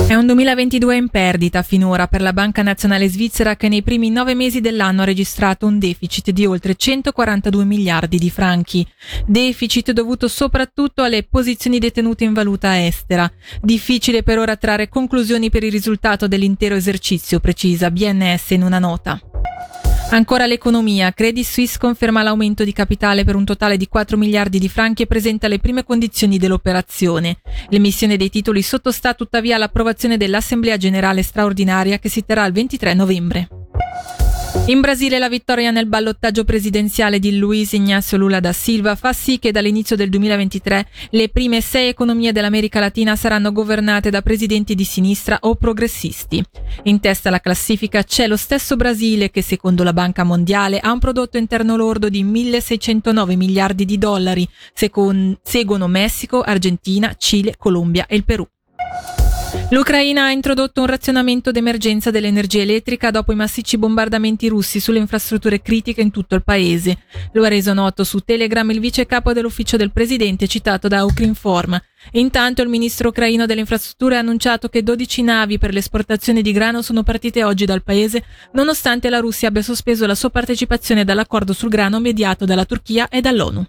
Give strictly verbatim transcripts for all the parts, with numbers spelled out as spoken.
È un duemilaventidue in perdita finora per la Banca Nazionale Svizzera, che nei primi nove mesi dell'anno ha registrato un deficit di oltre centoquarantadue miliardi di franchi. Deficit dovuto soprattutto alle posizioni detenute in valuta estera. Difficile per ora trarre conclusioni per il risultato dell'intero esercizio, precisa B N S in una nota. Ancora l'economia. Credit Suisse conferma l'aumento di capitale per un totale di quattro miliardi di franchi e presenta le prime condizioni dell'operazione. L'emissione dei titoli sottostà tuttavia all'approvazione dell'Assemblea Generale Straordinaria, che si terrà il ventitré novembre. In Brasile la vittoria nel ballottaggio presidenziale di Luiz Inácio Lula da Silva fa sì che dall'inizio del duemilaventitré le prime sei economie dell'America Latina saranno governate da presidenti di sinistra o progressisti. In testa alla classifica c'è lo stesso Brasile, che secondo la Banca Mondiale ha un prodotto interno lordo di milleseicentonove miliardi di dollari. Secon- seguono Messico, Argentina, Cile, Colombia e il Perù. L'Ucraina ha introdotto un razionamento d'emergenza dell'energia elettrica dopo i massicci bombardamenti russi sulle infrastrutture critiche in tutto il paese. Lo ha reso noto su Telegram il vice capo dell'ufficio del presidente, citato da Ukrinform. Intanto il ministro ucraino delle infrastrutture ha annunciato che dodici navi per l'esportazione di grano sono partite oggi dal paese, nonostante la Russia abbia sospeso la sua partecipazione dall'accordo sul grano mediato dalla Turchia e dall'ONU.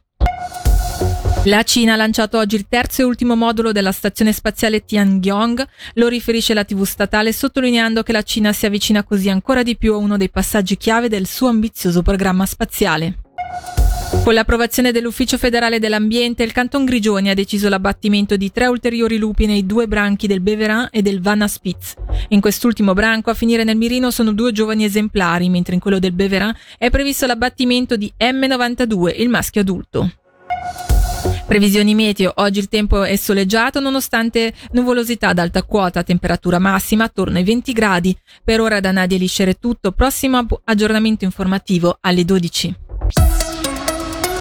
La Cina ha lanciato oggi il terzo e ultimo modulo della stazione spaziale Tiangong, lo riferisce la tivù statale, sottolineando che la Cina si avvicina così ancora di più a uno dei passaggi chiave del suo ambizioso programma spaziale. Con l'approvazione dell'Ufficio federale dell'ambiente, il Canton Grigioni ha deciso l'abbattimento di tre ulteriori lupi nei due branchi del Beverin e del Vanna Spitz. In quest'ultimo branco a finire nel mirino sono due giovani esemplari, mentre in quello del Beverin è previsto l'abbattimento di M novantadue, il maschio adulto. Previsioni meteo. Oggi il tempo è soleggiato nonostante nuvolosità ad alta quota, temperatura massima attorno ai venti gradi. Per ora da Nadia Liscer è tutto, prossimo aggiornamento informativo alle dodici.